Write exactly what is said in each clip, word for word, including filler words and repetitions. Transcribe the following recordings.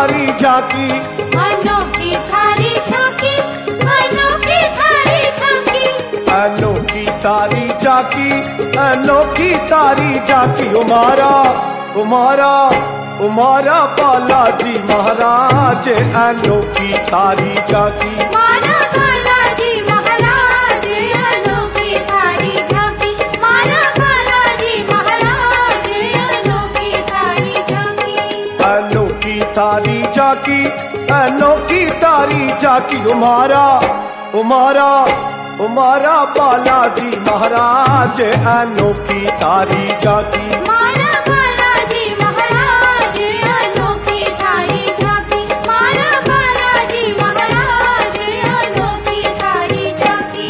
तारी झांकी, अनोखी थारी झांकी, अनोखी थारी झांकी, अनोखी तारी झांकी, अनोखी तारी झांकी। उमारा उमारा उमारा बालाजी महाराज अनोखी तारी झांकी। मारा बालाजी महाराज अनोखी थारी झांकी, मारा बालाजी महाराज अनोखी थारी झांकी, अनोखी तारी झांकी, अनोखी तारी झांकी। उमारा उमारा उमारा बालाजी महाराज अनोखी तारी झांकी। मारा बालाजी महाराज अनोखी थारी झांकी, मारा बालाजी महाराज अनोखी थारी झांकी।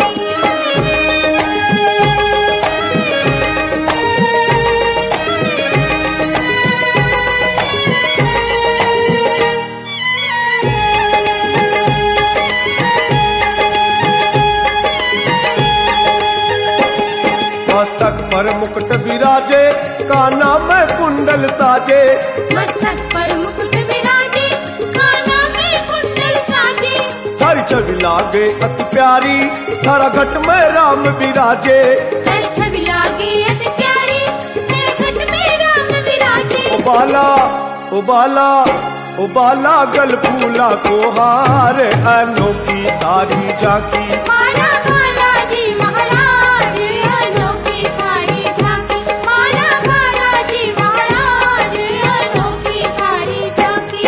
मस्तक पर मुकुट विराजे, काना में कुंडल साजे, मस्तक पर मुकुट विराजे, काना में कुंडल साजे, थारी छवि लागे अति प्यारी, थारा घट में राम विराजे। हर छवि लागे अति प्यारी, मेरे घट में राम विराजे। ओ बाला ओ बाला ओ बाला गल फूला को हार अनोखी तारी झांकी। मारा बालाजी महाराज अनोखी थारी झांकी, मारा बालाजी महाराज अनोखी थारी झांकी।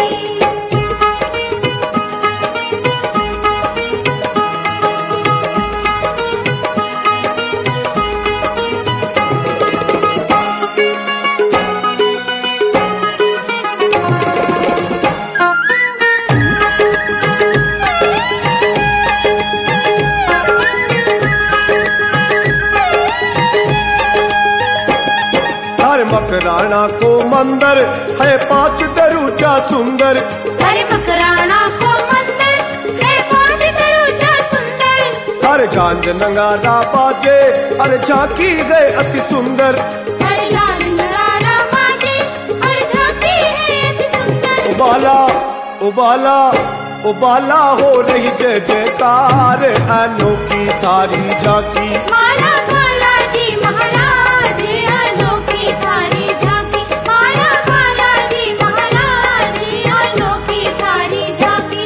हर मकराना को मंदिर है पांच दरूजा सुंदर, हरे मकराना को मंदिर है पांच दरूजा सुंदर, हर झांझ नगारा बाजे, हर झांकी गए अति सुंदर। हर लाल नगारा बाजे, हर झांकी है अति सुंदर। उबाला उबाला उबाला हो रही जय जयकार अनोखी तारी झांकी। मारा बालाजी महाराज अनोखी थारी झांकी, मारा बालाजी महाराज अनोखी थारी झांकी।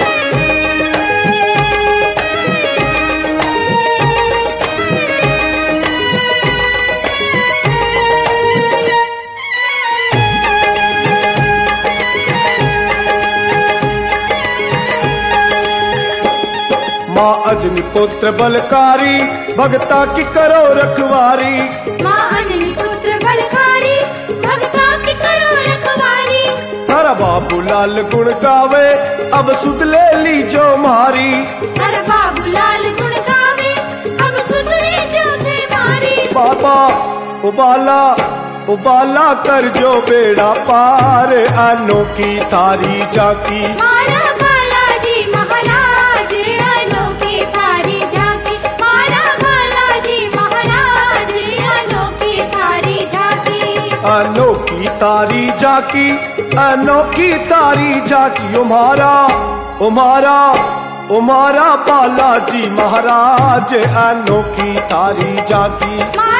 माँ अजनी पुत्र बलकारी, भगता की करो रखवारी, माँ अजनी पुत्र बलकारी, भक्ता की करो रखवारी। थारा बाबू लाल गुण गावे, अब सुध ले ली जो मारी। हर बाबू लाल गुण गावे, अब सुधरे जो बीमारी। बाबा उबाला उबाला कर जो बेड़ा पार अनोखी तारी झांकी। मारा बालाजी महाराज अनोखी थारी झांकी, मारा बालाजी महाराज अनोखी थारी झांकी। अनोखी तारी झांकी, अनोखी तारी झांकी। उमारा उमारा उमारा बालाजी महाराज अनोखी तारी झांकी।